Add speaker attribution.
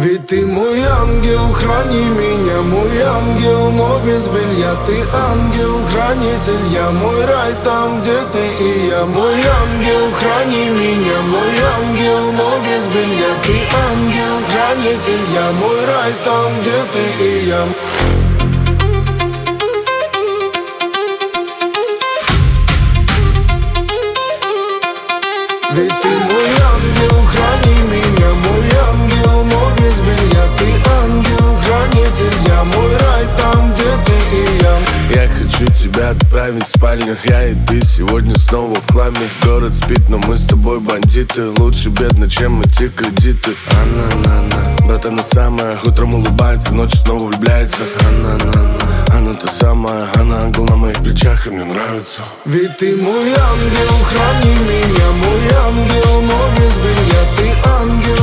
Speaker 1: Ведь ты мой ангел, храни меня, мой ангел, но без белья. Ты ангел-хранитель, я мой рай там, где ты и я. Мой ангел, храни меня, мой ангел, но без белья. Ты ангел-хранитель, я мой рай там, где ты и я. Ведь ты мой ангел, храни меня, мой ангел, но без белья. Ты ангел-хранитель, я мой рай там, где ты и я.
Speaker 2: Я хочу тебя отправить в спальню, я и ты сегодня снова в хламе. Город спит, но мы с тобой бандиты. Лучше бедно, чем эти кредиты. Она, братана самая, утром улыбается, ночью снова влюбляется. Она та самая, она ангел на моих плечах, и мне нравится.
Speaker 1: Ведь ты мой ангел, храни меня, мой ангел, но без белья. Ты ангел